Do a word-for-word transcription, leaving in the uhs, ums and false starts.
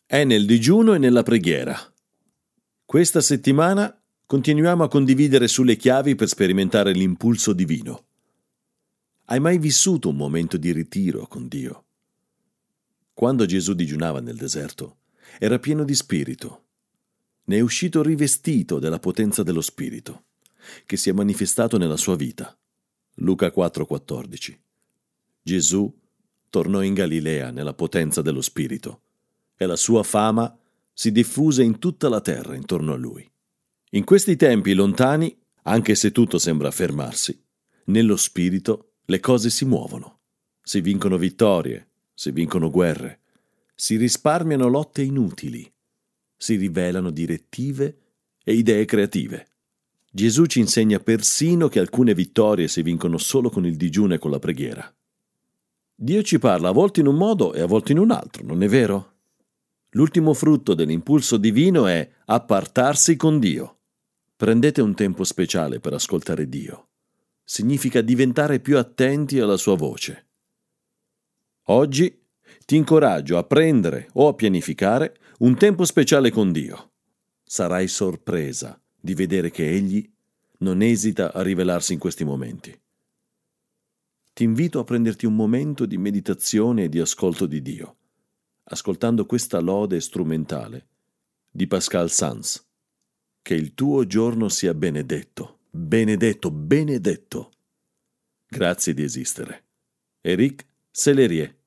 è nel digiuno e nella preghiera. Questa settimana continuiamo a condividere sulle chiavi per sperimentare l'impulso divino. Hai mai vissuto un momento di ritiro con Dio? Quando Gesù digiunava nel deserto, era pieno di spirito. Ne è uscito rivestito della potenza dello Spirito, che si è manifestato nella sua vita. Luca quattro quattordici. Gesù tornò in Galilea nella potenza dello Spirito e la sua fama si diffuse in tutta la terra intorno a lui. In questi tempi lontani, anche se tutto sembra fermarsi, nello Spirito le cose si muovono, si vincono vittorie, si vincono guerre, si risparmiano lotte inutili, si rivelano direttive e idee creative. Gesù ci insegna persino che alcune vittorie si vincono solo con il digiuno e con la preghiera. Dio ci parla a volte in un modo e a volte in un altro, non è vero? L'ultimo frutto dell'impulso divino è appartarsi con Dio. Prendete un tempo speciale per ascoltare Dio. Significa diventare più attenti alla sua voce. Oggi ti incoraggio a prendere o a pianificare un tempo speciale con Dio. Sarai sorpresa di vedere che Egli non esita a rivelarsi in questi momenti. Ti invito a prenderti un momento di meditazione e di ascolto di Dio, ascoltando questa lode strumentale di Pascal Sanz. Che il tuo giorno sia benedetto, benedetto, benedetto. Grazie di esistere. Éric Sellerier.